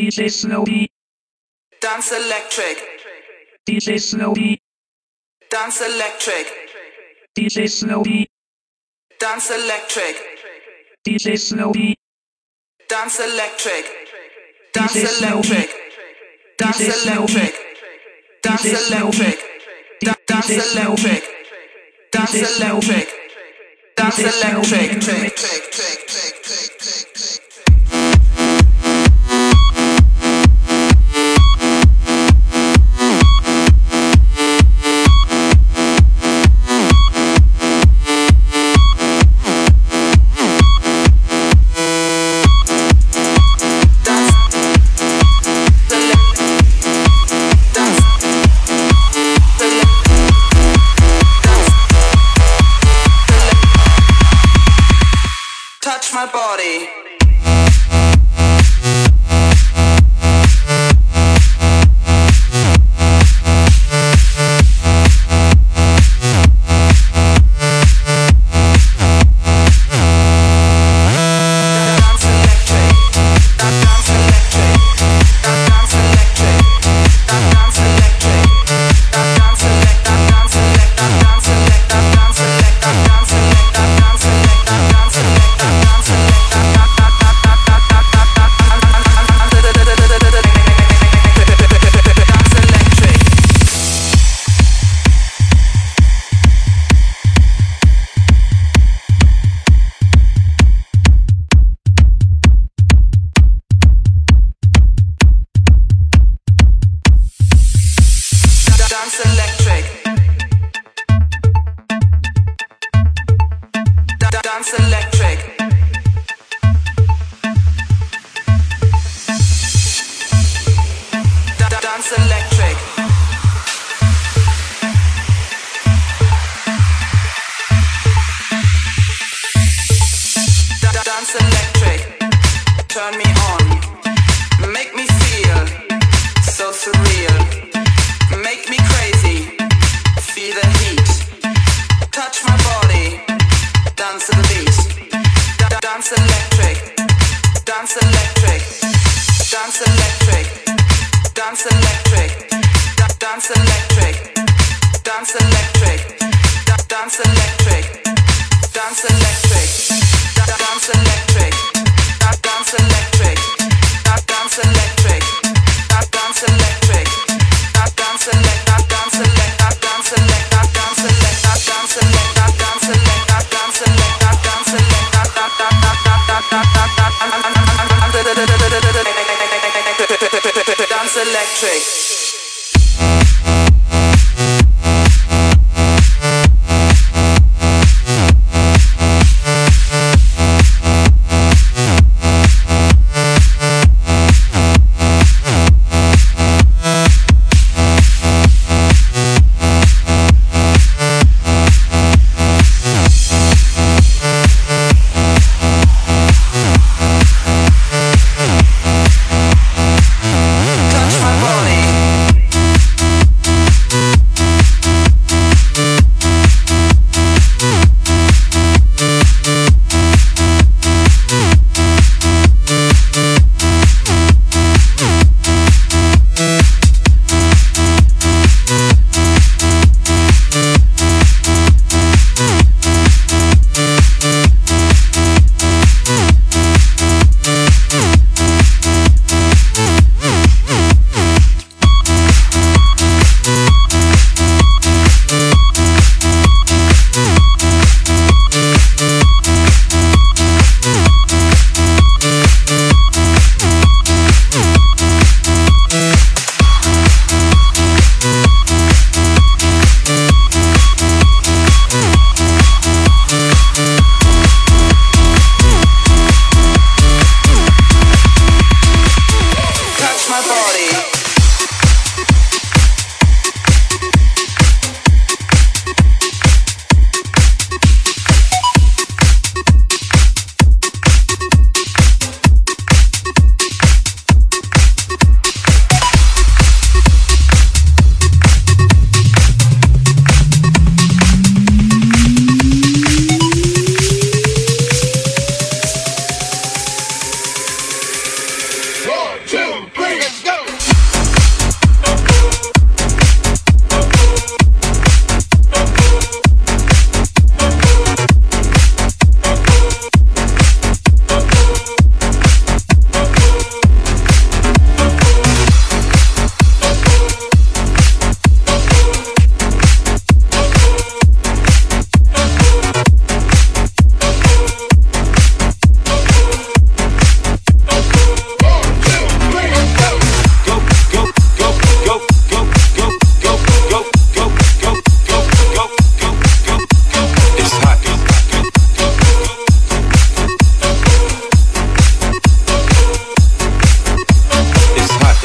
DJ Snowdy. Dance electric. DJ Snowdy. Dance electric. DJ Snowdy. Dance electric. DJ Snowdy. Dance electric. Dance electric. Dance electric. Dance electric. Dance electric. Dance electric. Dance electric. Touch my body. Dance electric. Dance electric. Dance electric. Dance electric. Turn me on. Make me feel so surreal. Make me crazy, feel the heat. Touch my body, dance to the beat. Dance electric, dance electric, dance electric, dance electric, dance electric, dance electric, dance electric, dance electric, dance electric, dance electric, dance electric, dance electric. Dance electric. Touch my body.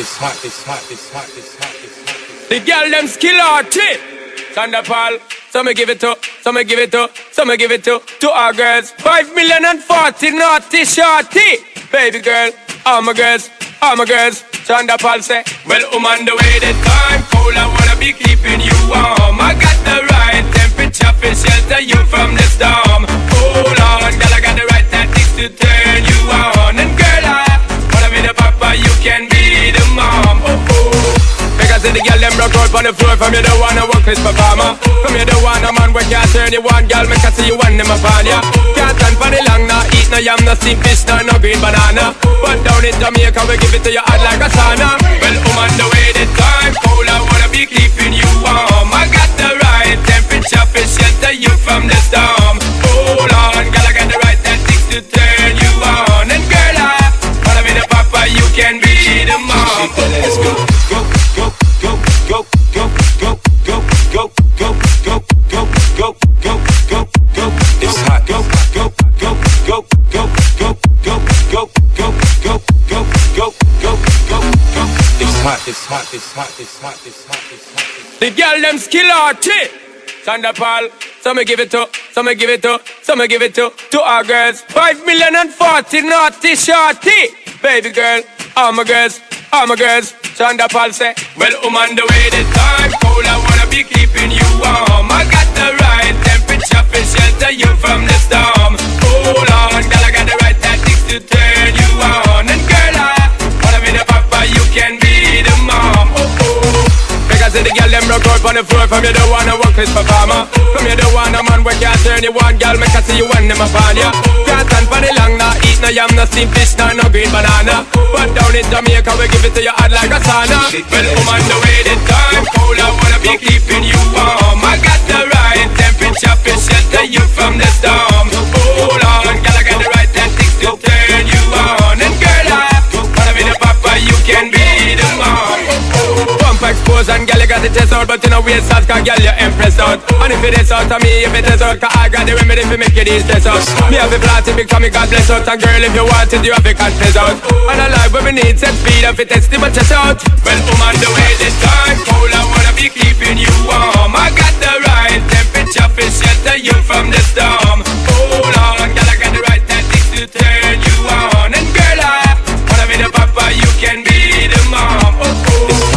The girl them skill arty. Thunderpal. Some me give it to, some me give it to, some me give it to our girls. 5,040,000 naughty shorty. Baby girl, all my girls, all my girls. Thunderpal say, well, I'm on the way, the time cold, I wanna be keeping you warm. I got the right temperature for shelter you from the storm. Hold on, girl, I got the right tactics to turn you on. And girl, I wanna be the papa, you can be the mom. Oh, oh. Because the girl them broke out on the floor. From you the one a workless performer. From you the one a man where can't turn you on. Girl, make I see you one them upon ya. Can't stand for the long, no eat no yam, no steamed fish, no green banana. But down in Jamaica we give it to you hot like a sauna. Well, I'm on the way, the time cold, I wanna be keeping you warm. I got the right temperature for shelter you from the storm. Hold on, girl, I got the right tactics to turn you on. And girl, I wanna be the papa, you can be the mom. Let's go, go, go, go, go, go, go, go, go, go, go, go, go, go, go, go. It's hot. Go, go, go, go, go, go, go, go, go, go, go, go, go, go, go. It's hot. It's hot. It's hot. It's hot. It's hot. It's hot. The girl them skill arty. Thunderpal. Some me give it to, some me give it to, some me give it to our girls. 5,040,000 naughty shorty. Baby girl, all my girls, all my girls. Thunderpal say, well, I'm on the way, the time cold, I wanna be keeping you warm. I got the right temperature for shelter you from the storm. Hold on, girl, I got the right tactics to turn you on. And girl, I wanna be the papa, you can be the mom. Oh, oh. Because the girl them broke out on the floor. From you the one a workless performer. From you the one a man where can't turn you on. Girl, make I see you one them upon ya. Can't stand for the long, no eat no yam, no steamed fish, no green banana. But down in Jamaica we give it to you hot like a sauna. Well, I'm on the way, the time cold, I wanna be keeping you warm. I got the right temperature for shelter you from the storm. Hold on, girl, I got the right tactics to turn you on. And girl, I wanna be the papa, you can be the mom. Pump expose and girl, you got the chest out, but you know waist out, cause girl, you impress out. And if it is out of me, if it is out, cause I got the remedy for make it easy out. Me have a plastic because me God bless out. And girl, if you want it, you have a confess out. And I like when we need set speed, if it test my chest out. Well, I'm on the way, this time cold, I wanna be keeping you warm. I got the right temperature for shelter you from the storm. Hold on, girl, I got the right tactics to turn you on. And girl, I wanna be the papa, you can be the mom. Oh, oh.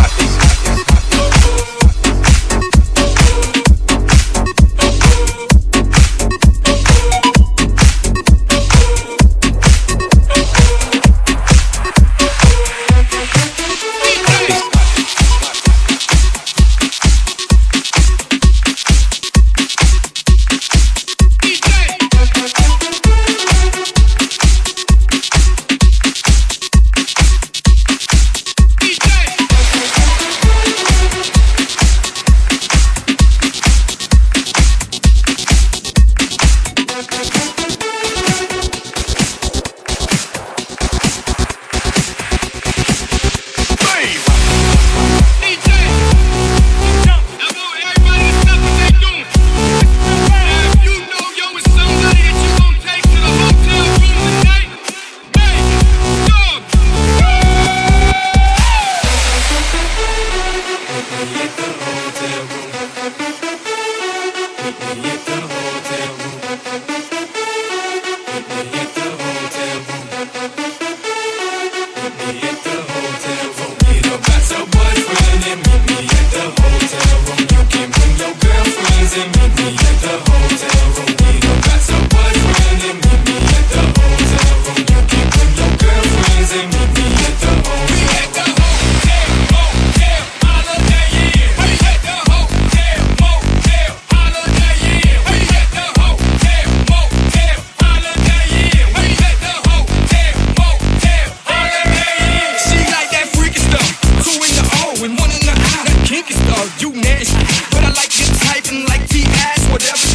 You nasty, but I like your type and like the ass, whatever.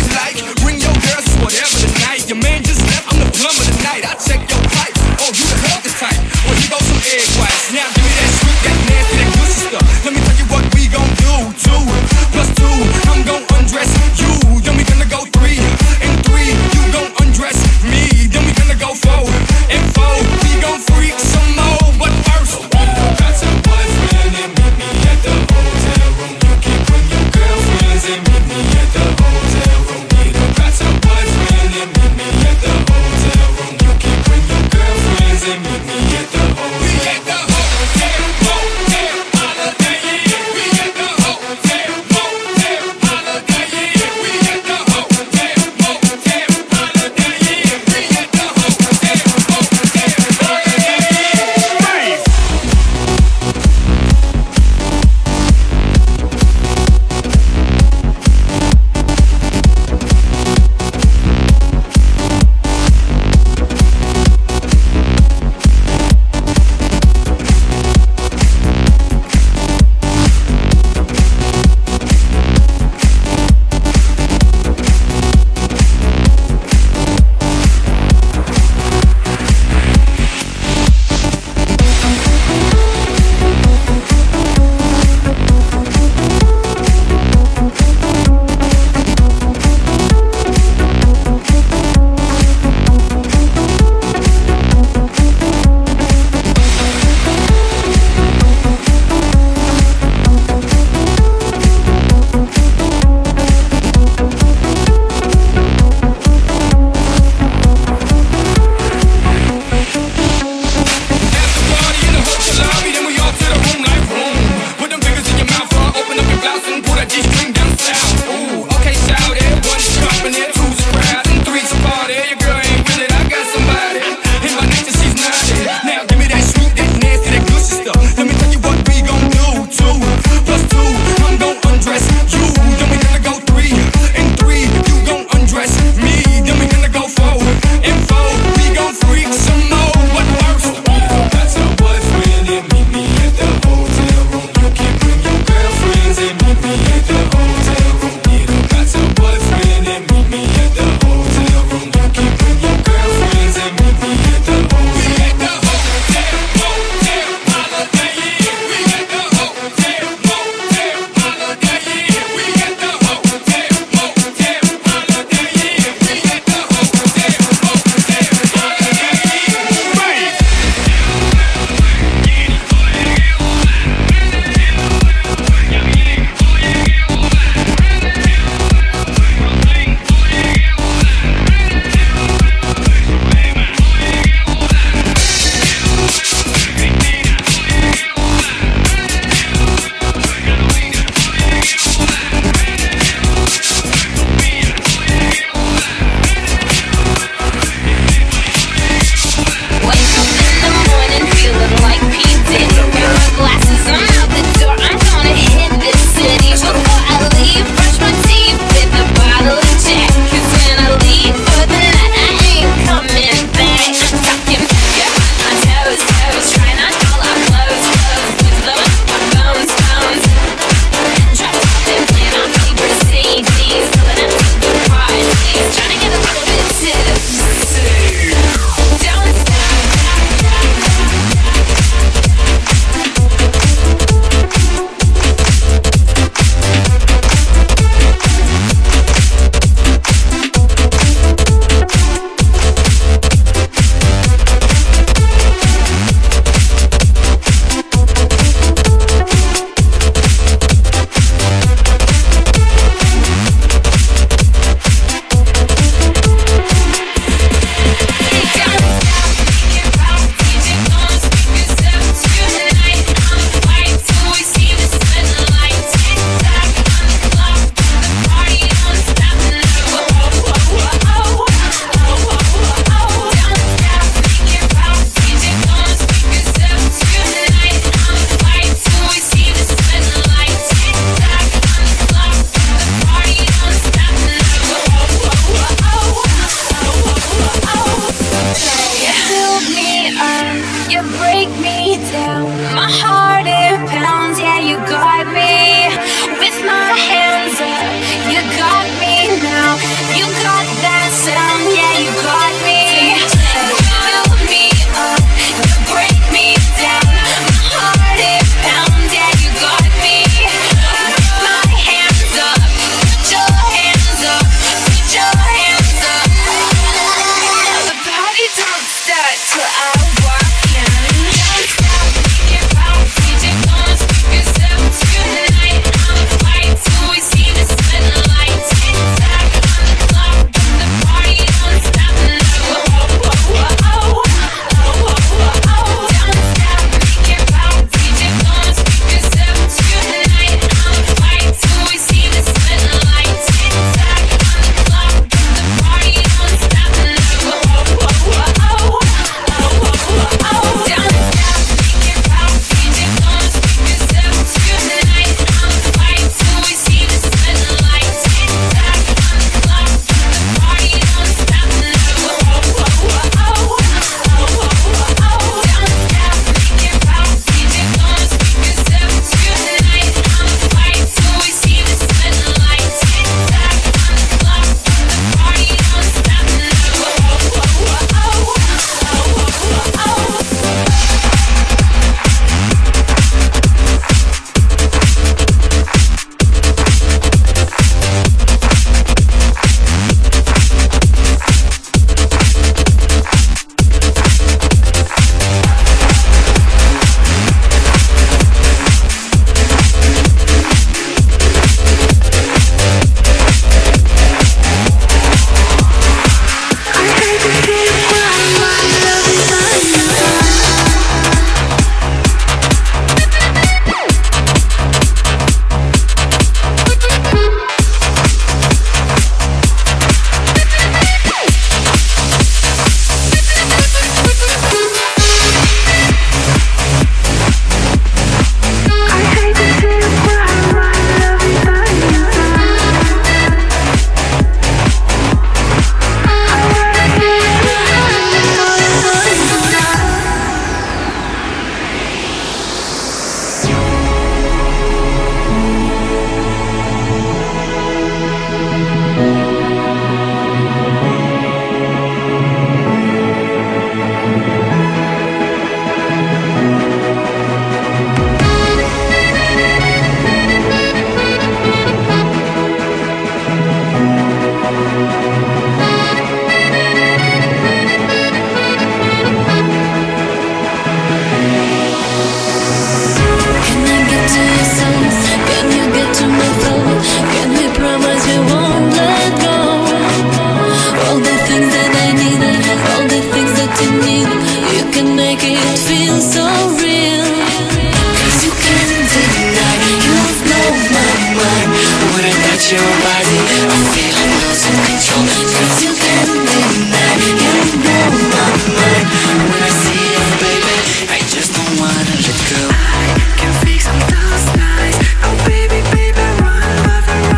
to your soul? Can you get to my throat? Can we promise we won't let go? All the things that I need, all the things that you need, you can make it feel so real. 'Cause you can't deny, you've blown my mind. When I touch your body, I feel I'm losing control. 'Cause you can't deny, you've blown my mind. When I see you, baby, I just don't wanna let go. I can fix all those nights. Oh baby, baby, run,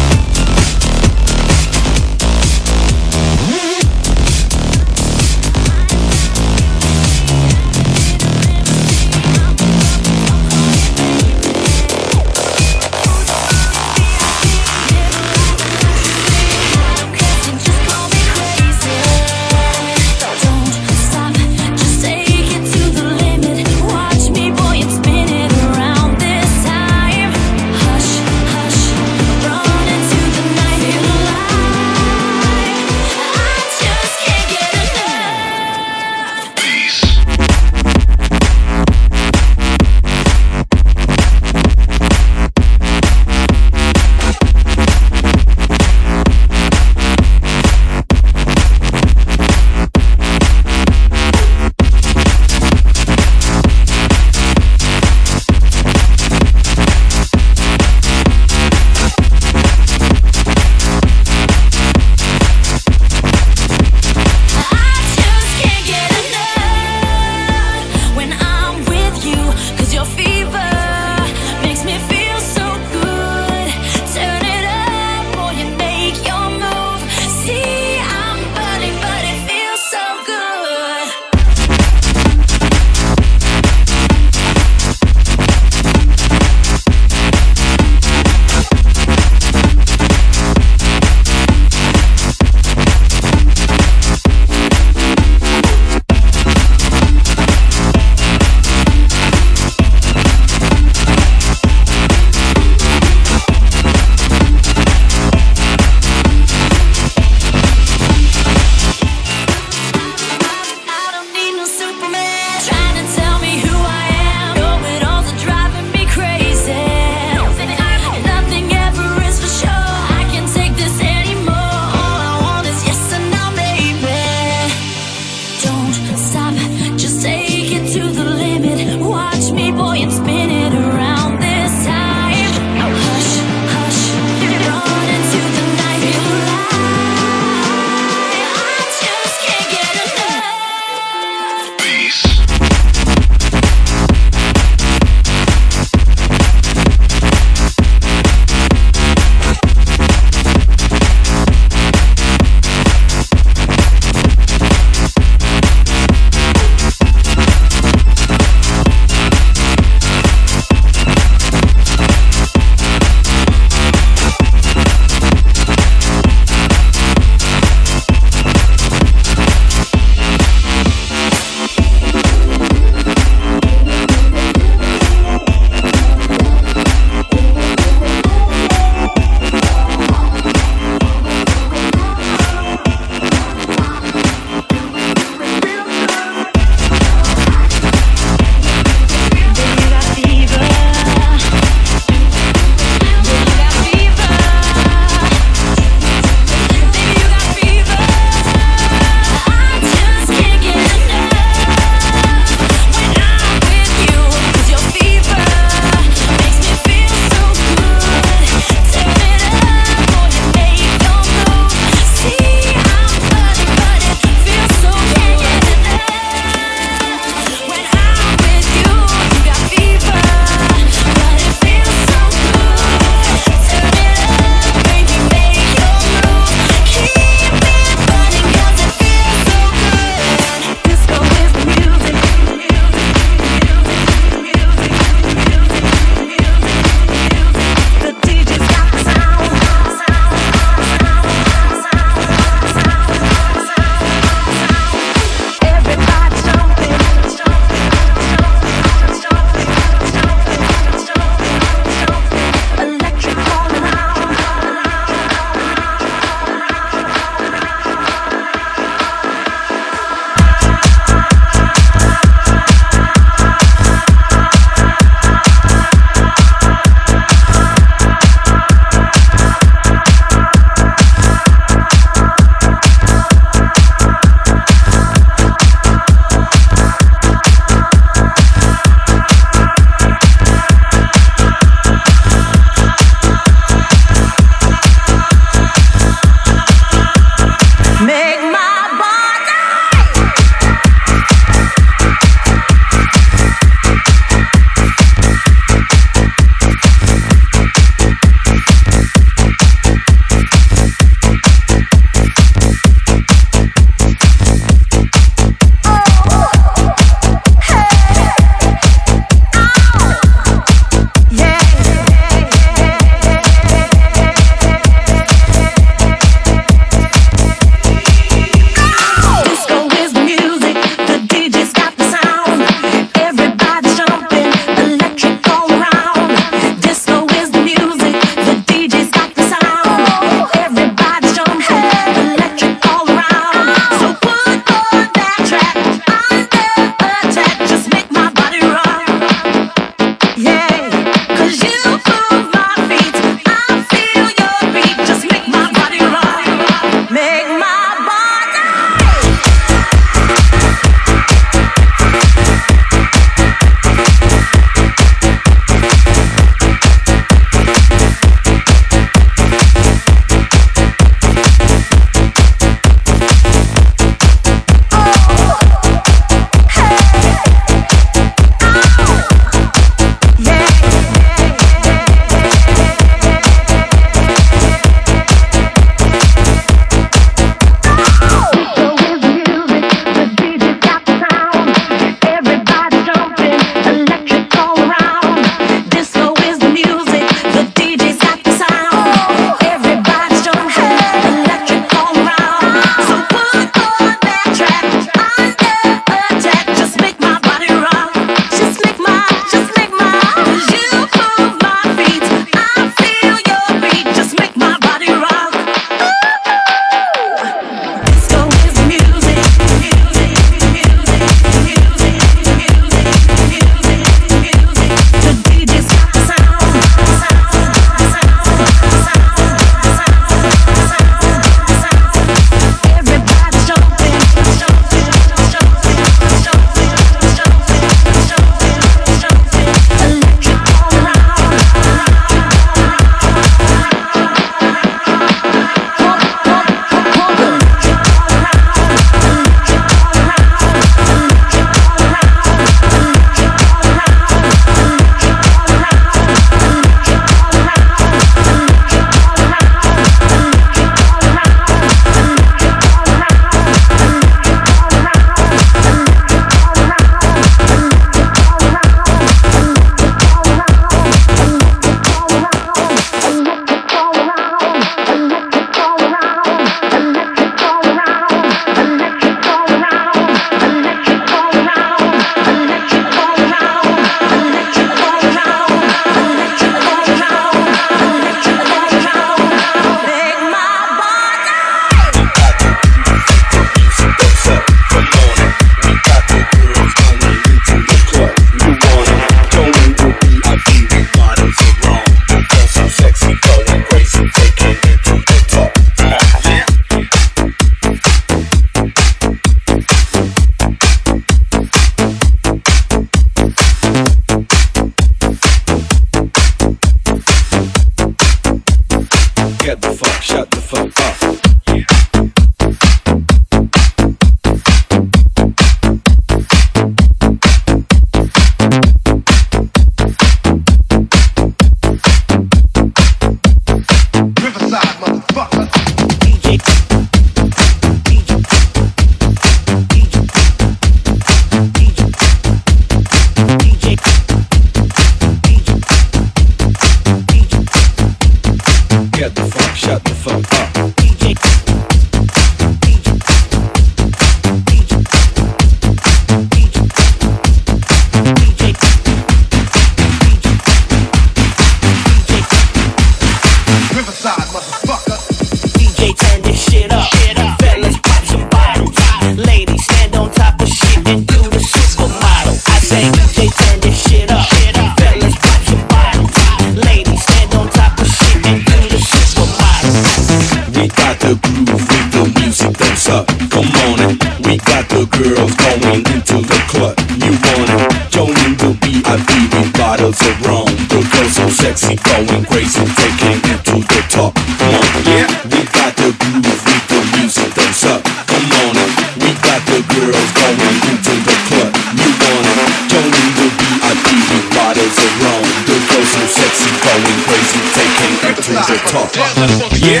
bottles of rum. The girls so sexy, going crazy, taking it to the top. Come on, yeah, we got the groove with the music that's up. Come on, we got the girls going into the club. You want it? Joining the VIP with bottles of rum. The girls so sexy, going crazy, taking it to the top. Yeah.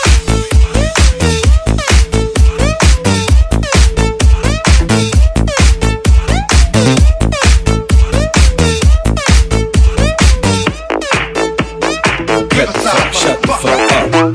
Shut the fuck up.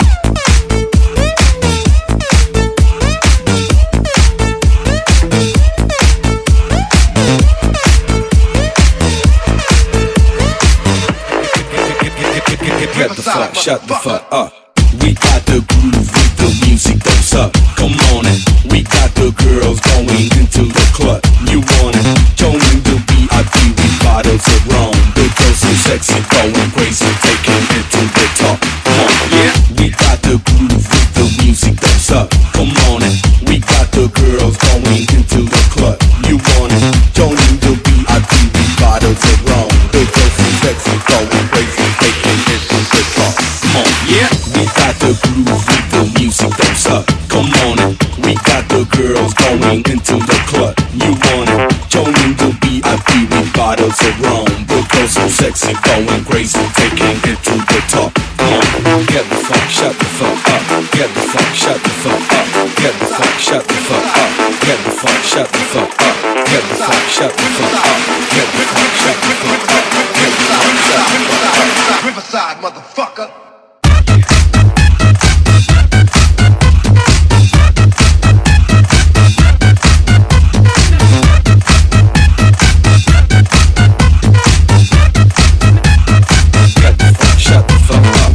Get the fuck, shut the fuck up. We got the groove with the music that's up. Come on in. We got the girls going into the club. You want it? Joining the VIP with bottles of rum. The girls so sexy, going crazy, taking it to the top. Come on, yeah. We got the groove with the music that's up. Come on in. We got the girls going into the club. You want it? Joining the VIP with bottles of rum. The girls so sexy, going crazy, taking it to the top. Come on, yeah. We got the groove with the music that's up. Come on in. We got the girls going into the club. You want it? Joining the VIP with bottles of rum. The girls so sexy, going crazy, taking it to the top. Come on, get the fuck, shut the fuck up. Get the fuck, shut the fuck up. Get the fuck, shut the fuck up. Get the fuck, shut the fuck up. Get the fuck, shut the fuck up. Get the fuck, shut the fuck up. Get the fuck, shut the fuck up. Riverside, motherfucker. Shut the fuck up.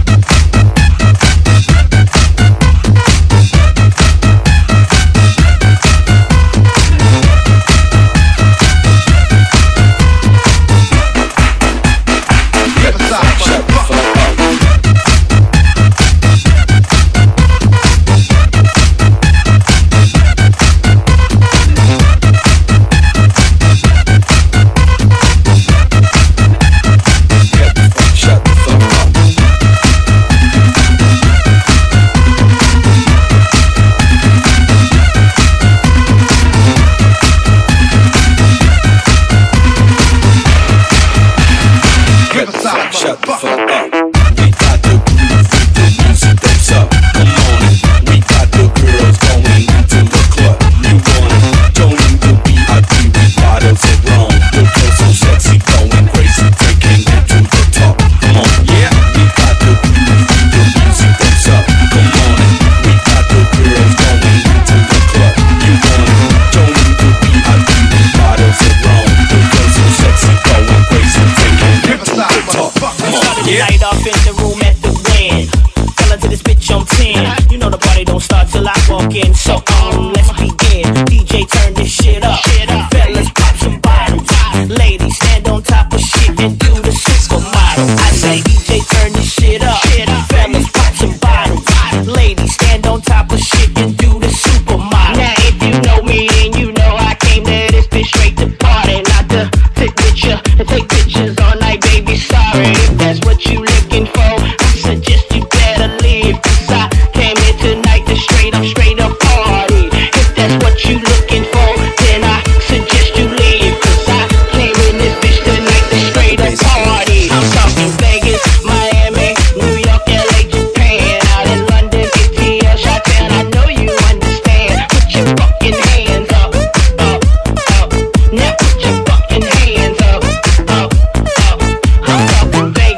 Shut the fuck up. We got the groove with the music that's up. Come on in. We got the girls going into the club. You want it? Joining the VIP with bottles of rum. The girls so sexy, going crazy, taking it to the top. Come on, yeah. We got the groove with the music that's up. Come on in. We got the girls going into the club. You want it? Joining the VIP with bottles of rum. The girls so sexy, going crazy, taking it to the top. Yeah. Light off in the room at the wind. Tell her to this bitch I'm 10. You know the party don't start till I walk in. So let's begin. DJ turn this shit up. Fellas pop some bottles. Ladies stand on top of shit and do the supermodel. I say DJ turn this shit up. Fellas pop some bottles. Ladies stand on top of shit and do the supermodel. Now if you know me then you know I came to this bitch straight to party, not to take picture and take pictures all night, baby. Sorry if that's what you looking for. I suggest you better leave, 'cause I came here tonight to straight up party. If that's what you looking for, then I suggest you leave, 'cause I came in this bitch tonight to straight up party. I'm talking Vegas, Miami, New York, LA, Japan, out in London, ATL, Chi-Town. I know you understand. Put your fucking hands up, up, up. Now put your fucking hands up, up, up. I'm talking Vegas.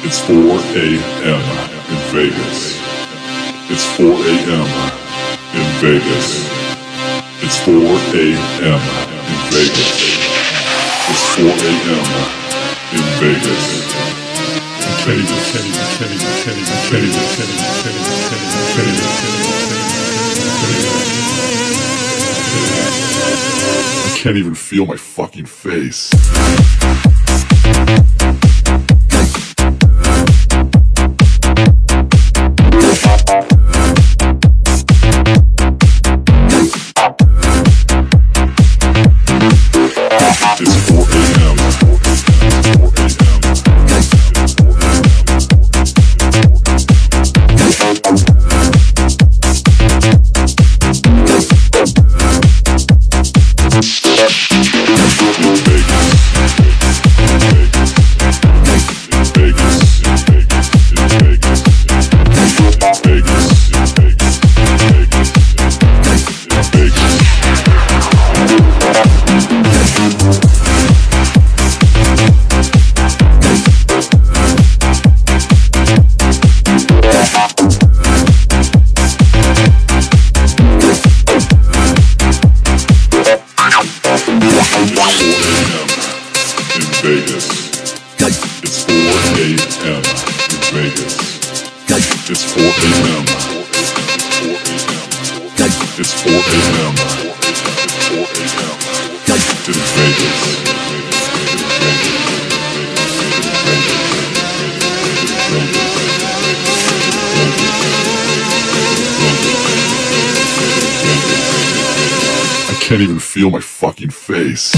It's 4 a.m. in Vegas. It's 4 a.m. in Vegas. It's 4 a.m. in Vegas. It's 4 a.m. in Vegas. I can't even feel my fucking face. It's 4 a.m. I can't even feel my fucking face.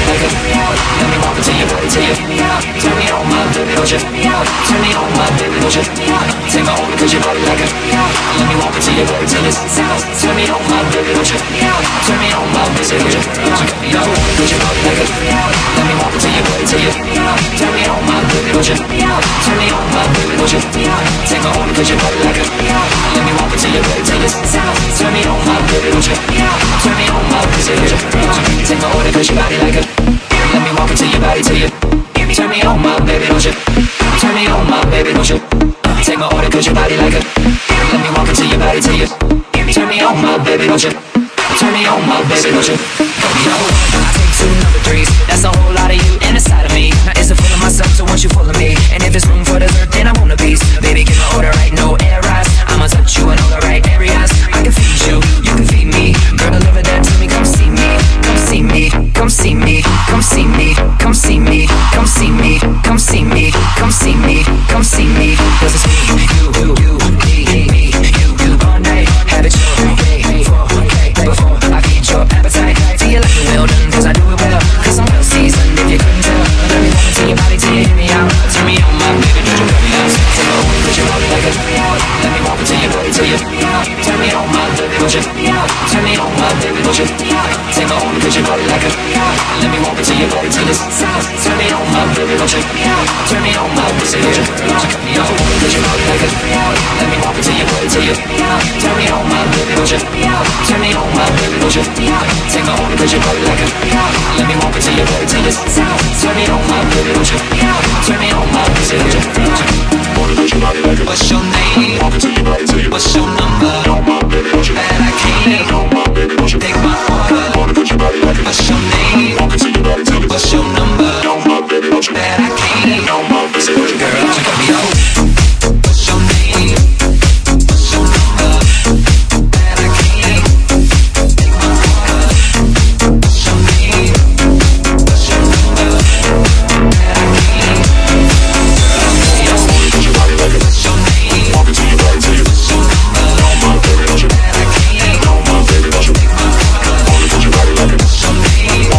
like a. Let me walk into your body till you. Turn me on, my baby, don't you? Turn me on, my baby, don't you? Take my hold because your body like a. Let me walk into your body till you. Turn me on, my baby, don't you? Turn me on, my baby, don't you? Cut me on because your body like a. Let me walk into your body till you. Turn me on, my baby, don't you? Turn me on, my baby, don't you? Take my hold because your body like a. Let me walk into your body till you. Turn me on, my baby, don't you? Turn me on, my baby, don't you? Take my hold because your body like a. Let me walk into your body till you. Turn me on, my baby, don't you? Turn me on, my baby, don't you? Take my order cause your body like a. Let me walk into your body till you. Turn me on, my baby, don't you? Turn me on, my baby, don't you? I take 2 number 3s, that's a whole lot of you and inside of me. Now it's a full of myself, so once you full of me. And if there's room for dessert, then I want a piece. Baby, give my order right, no errors. I'ma touch you in all the right areas. I can feed you, you can feed me. Girl, deliver that to me, come see me. Come see me, come see me, come see me, come see me, come see me, come see me, come see me, come see me. Cause it's me, you, me, you, all night. Have it your way, before I feed your appetite. Feel like you're well done, cause I do it well. Cause I'm well seasoned, if you couldn't tell. Let me walk into your body till you hear me out. Turn me on, my baby, don't you cut me out. Take my hold, cause you're like a. Let me walk into your body till you. Turn me on, my baby, don't you? Turn me on, my baby, don't you? Take my hold, cause you're like a. Let me walk into your body till you. Turn me on, my baby, don't you? Turn me on, my baby, don't you? Cut me off, cause you're like a. Let me walk into your body till you. Turn me on, my baby, don't you? Turn me on, my baby, don't you? Take my hold, cause you're like a. Let me walk into your body till you. Turn me on, my baby, don't you? Turn me on, my baby, don't you? What's your name? What's your number? That I can't take my order. What's your name? What's your number? That I can't. Girl, cut me off. What's your name? What's your number? That I can't take my order. What's your name? What's your number? That I can't. Girl, cut me off. What's your name? What's your number? That I can't take my order. What's your name?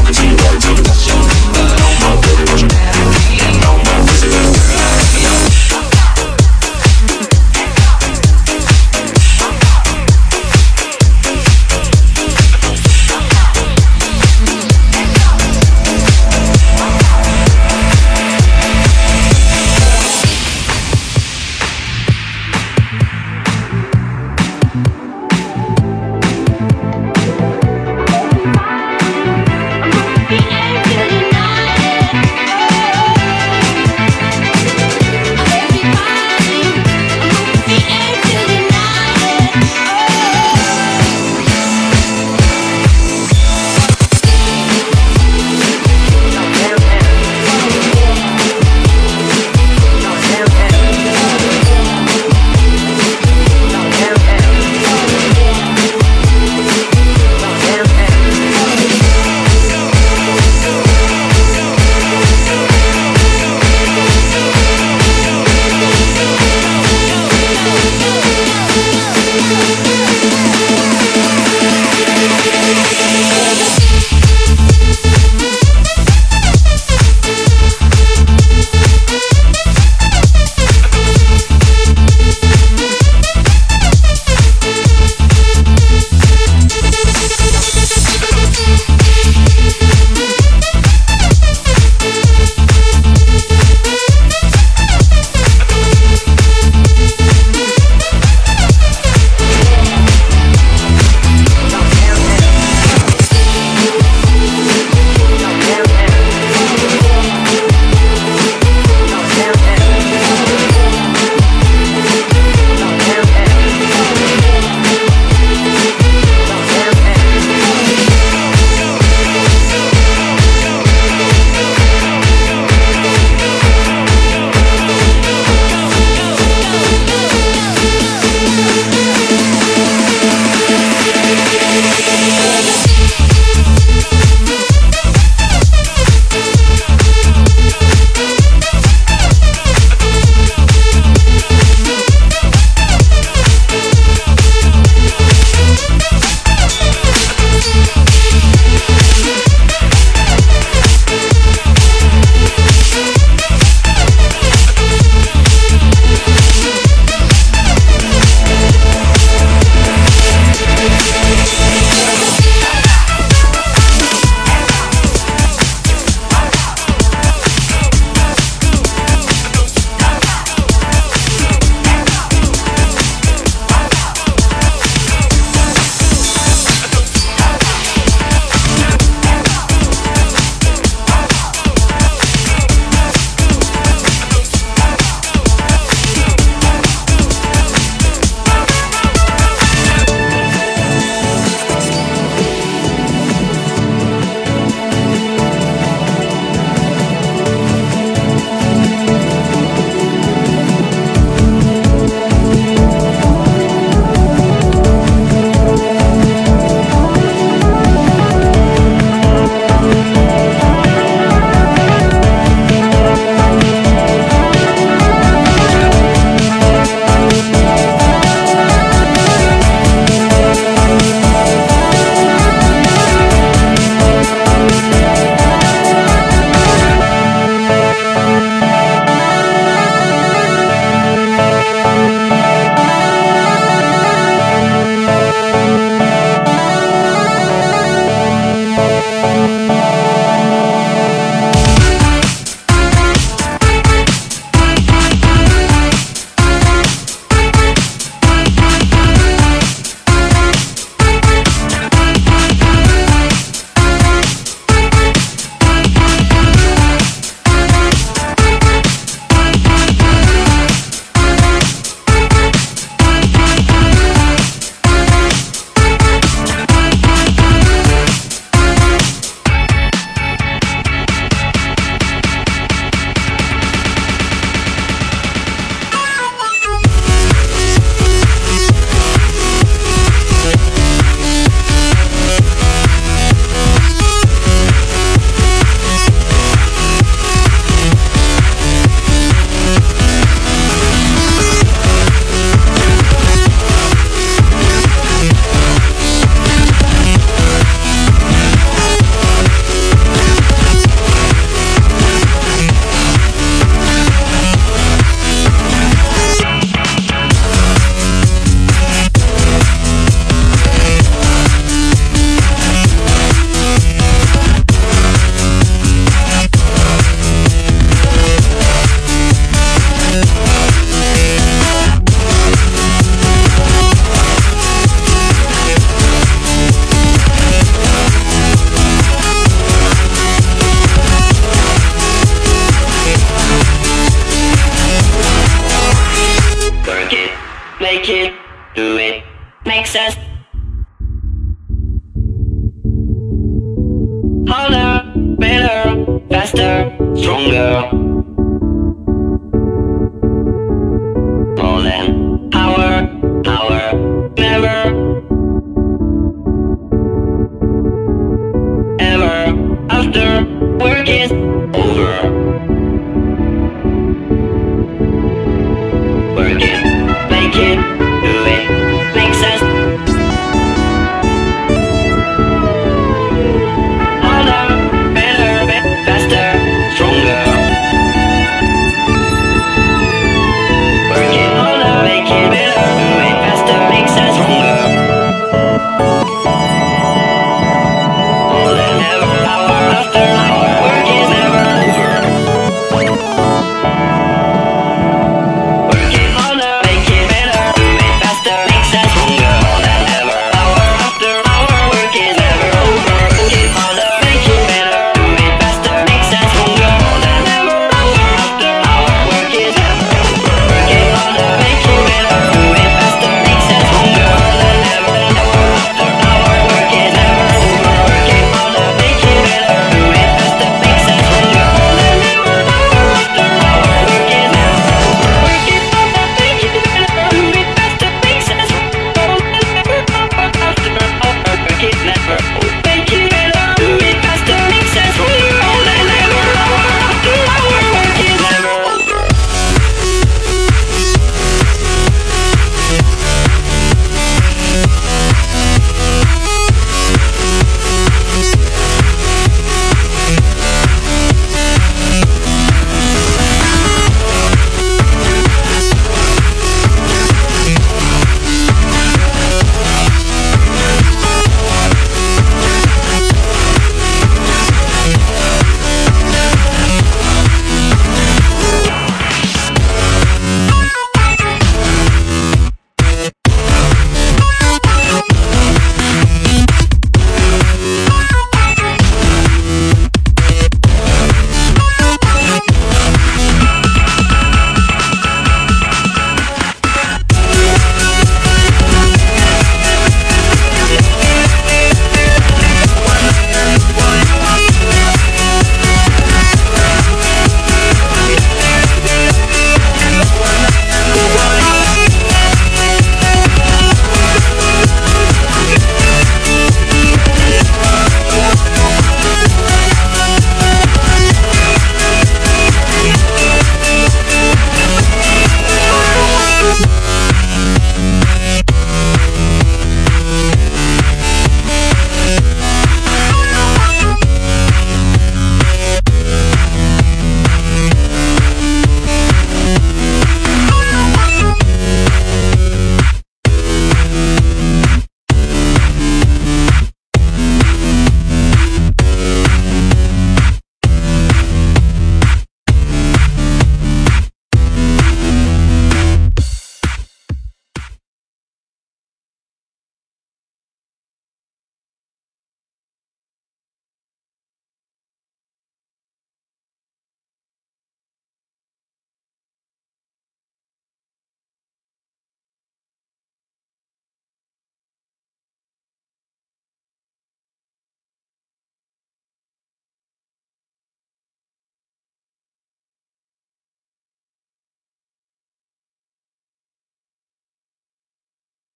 makes sense. Harder, better, faster, stronger. More than power, never, ever. After work is